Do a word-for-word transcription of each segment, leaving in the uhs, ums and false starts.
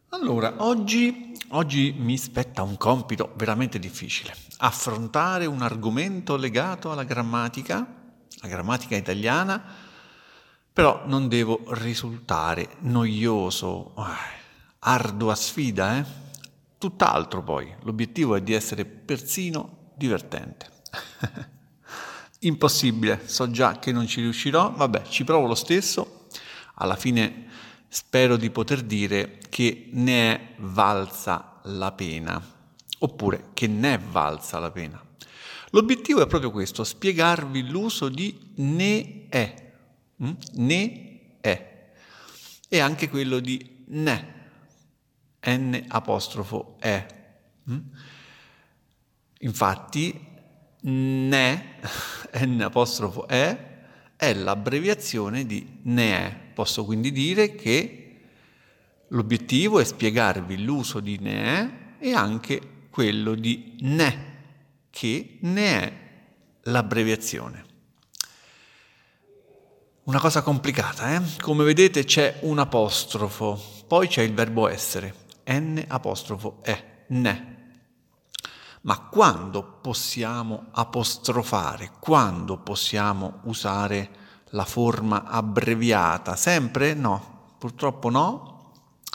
Allora, oggi, oggi mi spetta un compito veramente difficile. Affrontare un argomento legato alla grammatica, la grammatica italiana, però non devo risultare noioso, eh, ardua sfida, eh? Tutt'altro poi. L'obiettivo è di essere persino divertente. Impossibile, so già che non ci riuscirò, vabbè, ci provo lo stesso. Alla fine spero di poter dire che ne è valsa la pena, oppure che ne è valsa la pena. L'obiettivo è proprio questo, spiegarvi l'uso di ne è, mm? ne è, e anche quello di ne, n apostrofo è. Mm? Infatti, ne, n apostrofo è, è l'abbreviazione di ne è. Posso quindi dire che l'obiettivo è spiegarvi l'uso di ne è e anche quello di ne, che ne è l'abbreviazione. Una cosa complicata, eh? Come vedete c'è un apostrofo, poi c'è il verbo essere, n apostrofo è, ne. Ma quando possiamo apostrofare? Quando possiamo usare la forma abbreviata? Sempre? No, purtroppo no.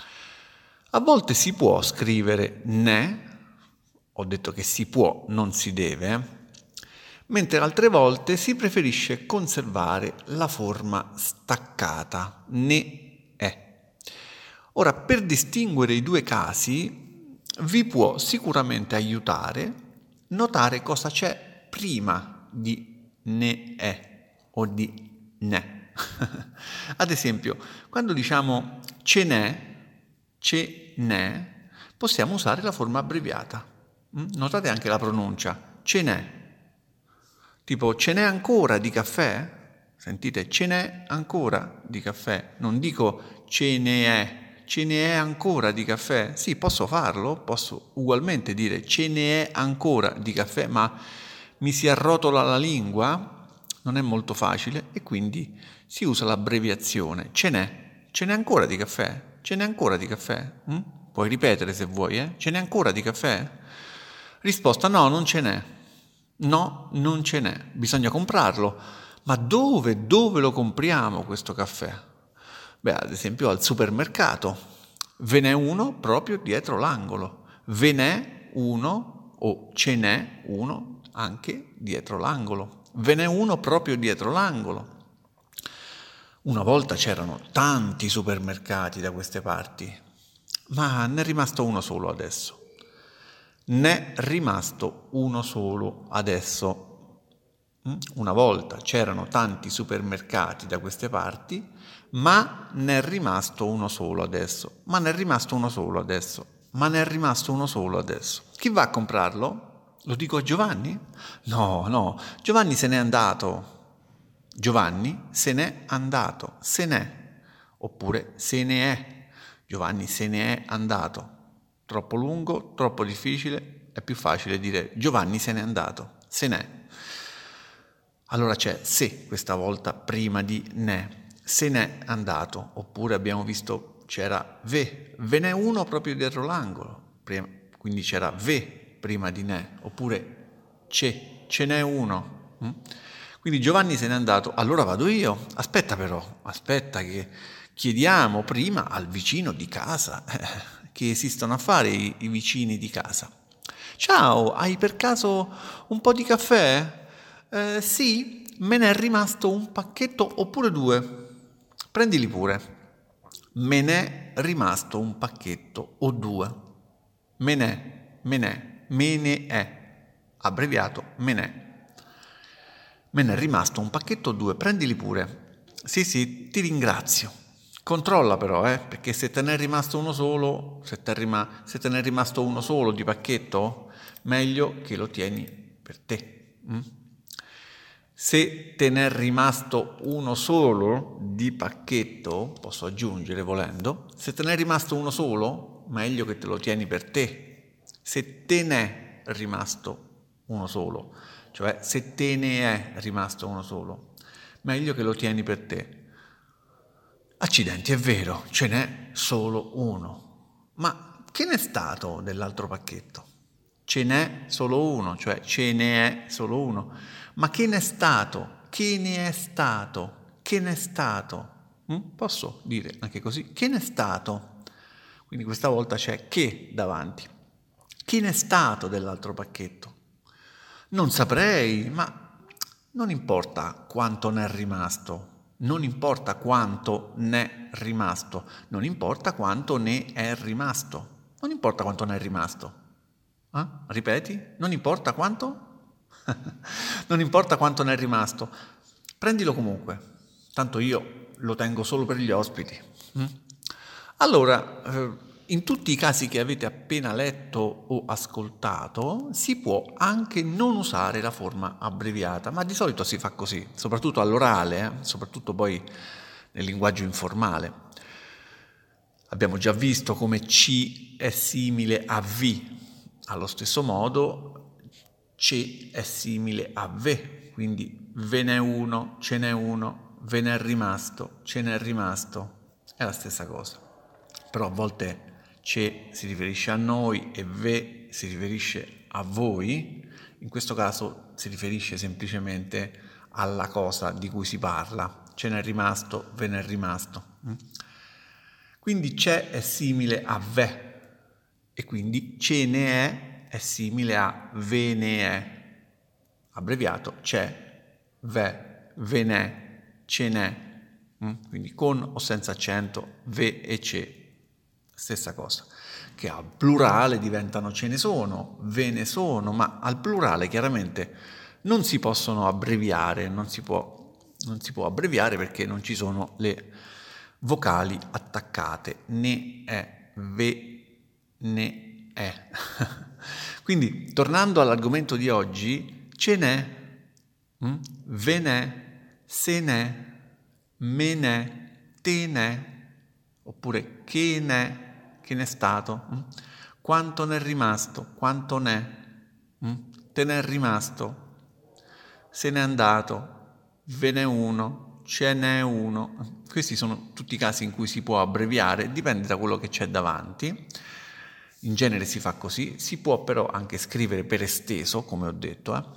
A volte si può scrivere ne, ho detto che si può, non si deve, eh? Mentre altre volte si preferisce conservare la forma staccata, ne è. Ora, per distinguere i due casi, vi può sicuramente aiutare notare cosa c'è prima di ne è o di ne. Ad esempio, quando diciamo ce n'è, ce n'è, possiamo usare la forma abbreviata. Notate anche la pronuncia, ce n'è. Tipo, ce n'è ancora di caffè? Sentite, ce n'è ancora di caffè. Non dico ce ne è, ce ne è ancora di caffè? Sì, posso farlo, posso ugualmente dire ce ne è ancora di caffè, ma mi si arrotola la lingua, non è molto facile e quindi si usa l'abbreviazione. Ce n'è, ce n'è ancora di caffè? Ce n'è ancora di caffè? Mm? Puoi ripetere se vuoi, eh? Ce n'è ancora di caffè? Risposta no, non ce n'è. No, non ce n'è. Bisogna comprarlo. Ma dove, dove lo compriamo questo caffè? Beh, ad esempio al supermercato. Ve n'è uno proprio dietro l'angolo. Ve n'è uno o ce n'è uno anche dietro l'angolo. Ve n'è uno proprio dietro l'angolo. Una volta c'erano tanti supermercati da queste parti, ma ne è rimasto uno solo adesso. Ne è rimasto uno solo adesso. Una volta c'erano tanti supermercati da queste parti, ma ne è rimasto uno solo adesso. Ma ne è rimasto uno solo adesso. Ma ne è rimasto uno solo adesso. Chi va a comprarlo? Lo dico a Giovanni? No, no, Giovanni se n'è andato. Giovanni se n'è andato, se n'è, oppure se ne è. Giovanni se ne è andato. Troppo lungo, troppo difficile, è più facile dire Giovanni se n'è andato, se n'è. Allora c'è se questa volta prima di ne, se n'è andato, oppure abbiamo visto c'era ve, ve n'è uno proprio dietro l'angolo, prima, quindi c'era ve prima di ne, oppure c'è, ce n'è uno. Hm? Quindi Giovanni se n'è andato, allora vado io, aspetta però, aspetta che chiediamo prima al vicino di casa, eh, che esistono a fare i, i vicini di casa. Ciao, hai per caso un po' di caffè? Eh, sì, me ne è rimasto un pacchetto oppure due. Prendili pure. Me n'è rimasto un pacchetto o due. Me n'è, me n'è, me ne è. Abbreviato, me n'è. Me n'è rimasto un pacchetto o due, prendili pure. Sì, sì, ti ringrazio. Controlla però, eh, perché se te ne è rimasto uno solo, se te, rima- se te ne è rimasto uno solo di pacchetto, meglio che lo tieni per te. Mm? Se te ne è rimasto uno solo di pacchetto, posso aggiungere volendo, se te ne è rimasto uno solo, meglio che te lo tieni per te. Se te ne è rimasto uno solo, cioè se te ne è rimasto uno solo, meglio che lo tieni per te. Accidenti, è vero, ce n'è solo uno. ma che n'è stato dell'altro pacchetto? Ce n'è solo uno, cioè ce ne è solo uno. Ma che n'è stato? Che ne è stato? Che n'è stato? Mm? Posso dire anche così? Che n'è stato? Quindi questa volta c'è che davanti. Che n'è stato dell'altro pacchetto? Non saprei, ma non importa quanto ne è rimasto. Non importa quanto ne è rimasto. Non importa quanto ne è rimasto. Non importa quanto ne è rimasto. Eh? Ripeti? Non importa quanto? Non importa quanto ne è rimasto. Prendilo comunque. Tanto io lo tengo solo per gli ospiti. Mm? Allora, eh, in tutti i casi che avete appena letto o ascoltato, si può anche non usare la forma abbreviata, ma di solito si fa così, soprattutto all'orale, eh? soprattutto poi nel linguaggio informale. Abbiamo già visto come C è simile a V, allo stesso modo C è simile a V, quindi ve n'è uno, ce n'è uno, ve n'è rimasto, ce n'è rimasto, è la stessa cosa. Però a volte C si riferisce a noi e V si riferisce a voi, in questo caso si riferisce semplicemente alla cosa di cui si parla, ce n'è rimasto, ve n'è rimasto. Quindi c'è è simile a ve e quindi ce ne è è simile a ve ne è. Abbreviato c'è, ve, ve n'è, ce n'è. Quindi con o senza accento, ve e ce. Stessa cosa. Che al plurale diventano ce ne sono, ve ne sono, ma al plurale chiaramente non si possono abbreviare, non si può, non si può abbreviare perché non ci sono le vocali attaccate, ne è, ve ne è. Quindi, tornando all'argomento di oggi, ce n'è, mh? ve n'è, se n'è, me n'è, te n'è, oppure che n'è, che n'è stato, mh? Quanto n'è rimasto, quanto n'è, mh? Te n'è rimasto, se n'è andato, ve n'è uno, ce n'è uno. Questi sono tutti i casi in cui si può abbreviare, dipende da quello che c'è davanti. In genere si fa così, si può però anche scrivere per esteso, come ho detto. Eh.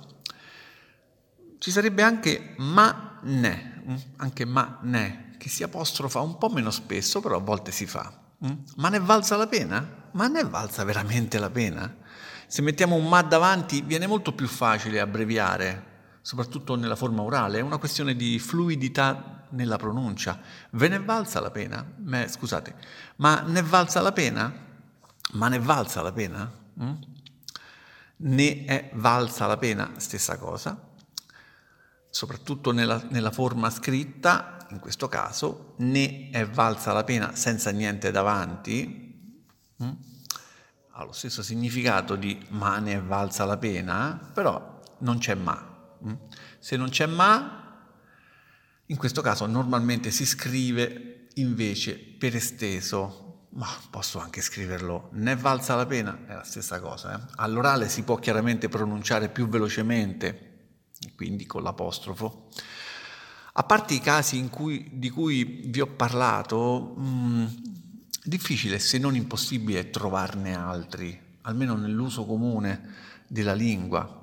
Ci sarebbe anche ma ne, anche ma ne, che si apostrofa un po' meno spesso, però a volte si fa. Ma ne è valsa la pena? Ma ne è valsa veramente la pena? Se mettiamo un ma davanti viene molto più facile abbreviare, soprattutto nella forma orale, è una questione di fluidità nella pronuncia. Ve ne è valsa la pena? Me, scusate, ma ne è valsa la pena? Ma ne è valsa la pena? Mm? Ne è valsa la pena? Stessa cosa. Soprattutto nella, nella forma scritta, in questo caso, ne è valsa la pena senza niente davanti, mm? ha lo stesso significato di ma ne è valsa la pena, però non c'è ma. Se non c'è ma, in questo caso normalmente si scrive invece per esteso, ma posso anche scriverlo ne è valsa la pena, è la stessa cosa. Eh? All'orale si può chiaramente pronunciare più velocemente, quindi con l'apostrofo. A parte i casi in cui, di cui vi ho parlato, mh, difficile se non impossibile trovarne altri, almeno nell'uso comune della lingua.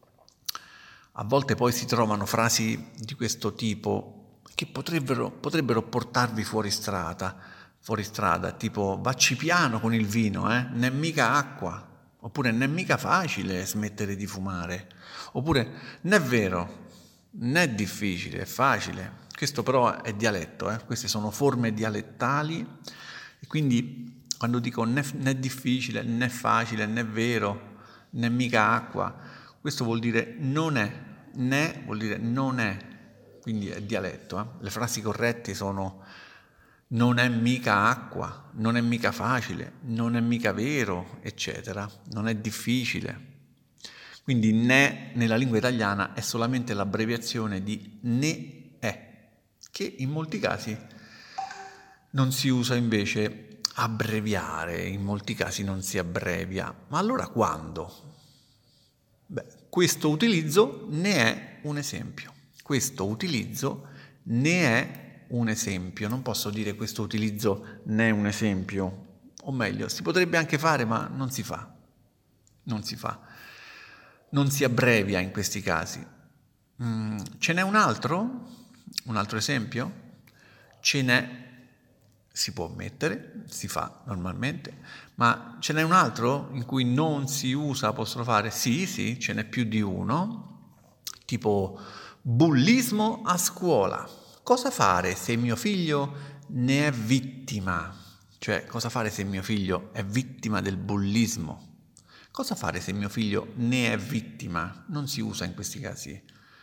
A volte poi si trovano frasi di questo tipo che potrebbero, potrebbero portarvi fuori strada, fuori strada, tipo vacci piano con il vino, eh? Non è mica acqua, oppure non è mica facile smettere di fumare, oppure non è vero, non è difficile, è facile. Questo però è dialetto, eh? Queste sono forme dialettali e quindi quando dico non è, non è difficile, non è facile, non è vero, non è mica acqua, questo vuol dire non è, ne vuol dire non è, quindi è dialetto. Eh? Le frasi corrette sono non è mica acqua, non è mica facile, non è mica vero, eccetera, non è difficile. Quindi ne nella lingua italiana è solamente l'abbreviazione di ne è, che in molti casi non si usa invece abbreviare, in molti casi non si abbrevia. Ma allora quando? Beh, questo utilizzo ne è un esempio. Questo utilizzo ne è un esempio. Non posso dire questo utilizzo ne è un esempio o meglio, si potrebbe anche fare, ma non si fa. Non si fa. Non si abbrevia in questi casi. Mm, ce n'è un altro? Un altro esempio? Ce n'è, si può mettere, si fa normalmente, ma ce n'è un altro in cui non si usa apostrofare? Sì, sì, ce n'è più di uno, tipo bullismo a scuola. Cosa fare se mio figlio ne è vittima? Cioè, cosa fare se mio figlio è vittima del bullismo? Cosa fare se mio figlio ne è vittima? Non si usa in questi casi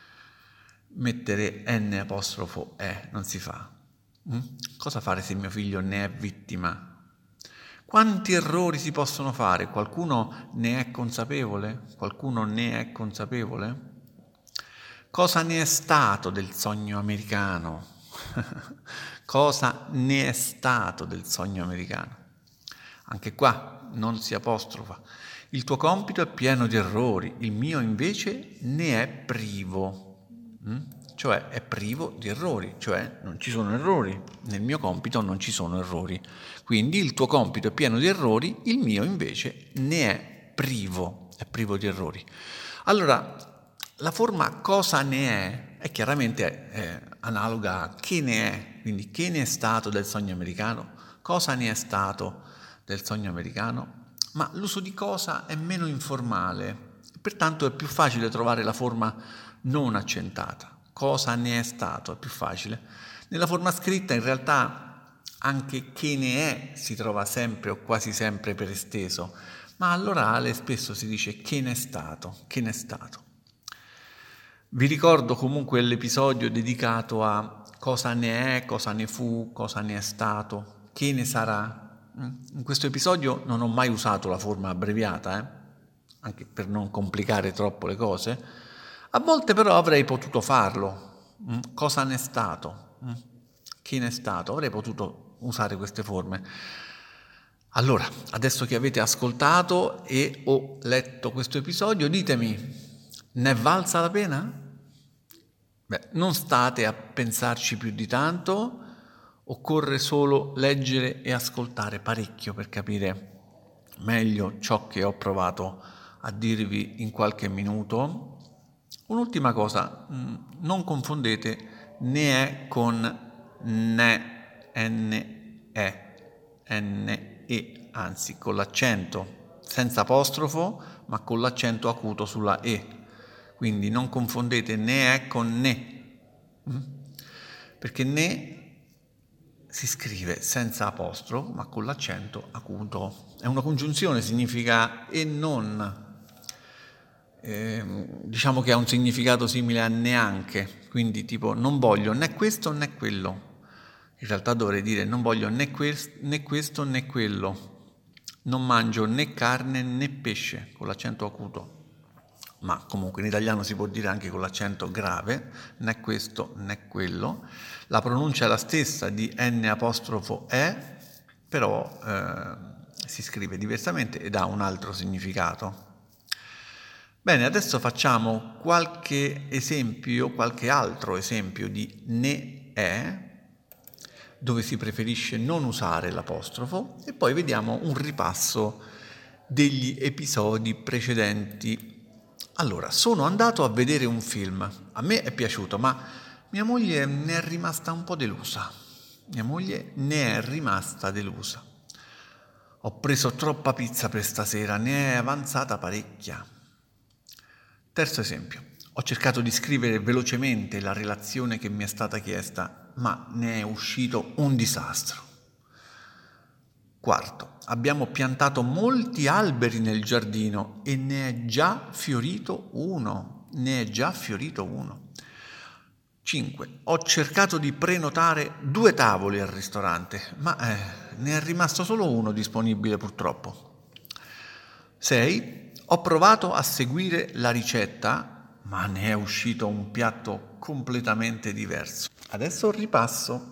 mettere N apostrofo E, non si fa. Mm? Cosa fare se mio figlio ne è vittima? Quanti errori si possono fare? Qualcuno ne è consapevole? Qualcuno ne è consapevole? Cosa ne è stato del sogno americano? Cosa ne è stato del sogno americano? Anche qua non si apostrofa. Il tuo compito è pieno di errori, il mio invece ne è privo. Mm? Cioè è privo di errori, cioè non ci sono errori. Nel mio compito non ci sono errori. Quindi il tuo compito è pieno di errori, il mio invece ne è privo, è privo di errori. Allora, la forma cosa ne è è chiaramente eh, analoga a che ne è, quindi che ne è stato del sogno americano, cosa ne è stato del sogno americano, ma l'uso di cosa è meno informale, pertanto è più facile trovare la forma non accentata. Cosa ne è stato è più facile. Nella forma scritta in realtà anche che ne è si trova sempre o quasi sempre per esteso, ma all'orale spesso si dice che ne è stato, che ne è stato. Vi ricordo comunque l'episodio dedicato a cosa ne è, cosa ne fu, cosa ne è stato, che ne sarà. In questo episodio non ho mai usato la forma abbreviata, eh? Anche per non complicare troppo le cose. A volte però avrei potuto farlo. Cosa ne è stato? Che ne è stato? Avrei potuto usare queste forme. Allora, adesso che avete ascoltato e ho letto questo episodio, ditemi, ne è valsa la pena? Beh, non state a pensarci più di tanto, occorre solo leggere e ascoltare parecchio per capire meglio ciò che ho provato a dirvi in qualche minuto. Un'ultima cosa, non confondete ne è con ne, N-E, N-E, anzi con l'accento senza apostrofo ma con l'accento acuto sulla E. Quindi non confondete ne è con ne, perché ne si scrive senza apostrofo ma con l'accento acuto. È una congiunzione, significa e non. Eh, diciamo che ha un significato simile a neanche, quindi tipo non voglio né questo né quello. In realtà dovrei dire non voglio né, que- né questo né quello. Non mangio né carne né pesce, con l'accento acuto. Ma comunque in italiano si può dire anche con l'accento grave, né questo né quello. La pronuncia è la stessa di N apostrofo E, però eh, si scrive diversamente ed ha un altro significato. Bene, adesso facciamo qualche esempio, qualche altro esempio di ne è, dove si preferisce non usare l'apostrofo, e poi vediamo un ripasso degli episodi precedenti. Allora, sono andato a vedere un film, a me è piaciuto, ma mia moglie ne è rimasta un po' delusa. Mia moglie ne è rimasta delusa. Ho preso troppa pizza per stasera, ne è avanzata parecchia. Terzo esempio. Ho cercato di scrivere velocemente la relazione che mi è stata chiesta, ma ne è uscito un disastro. Quarto. Abbiamo piantato molti alberi nel giardino e ne è già fiorito uno. Ne è già fiorito uno. Cinque. Ho cercato di prenotare due tavoli al ristorante, ma eh, ne è rimasto solo uno disponibile purtroppo. Sei. Ho provato a seguire la ricetta, ma ne è uscito un piatto completamente diverso. Adesso ripasso.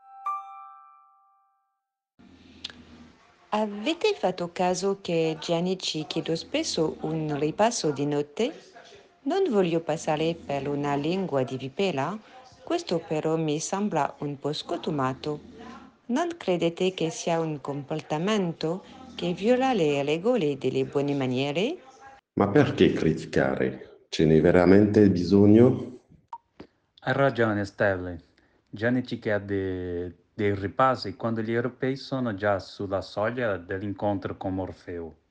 Avete fatto caso che Gianni ci chiede spesso un ripasso di note? Non voglio passare per una lingua di vipera, questo però mi sembra un po' scotumato. Non credete che sia un comportamento che viola le regole delle buone maniere? Ma perché criticare? Ce n'è veramente bisogno? Hai ragione, Sterling. Gianni ci chiede dei ripassi quando gli europei sono già sulla soglia dell'incontro con Morfeo.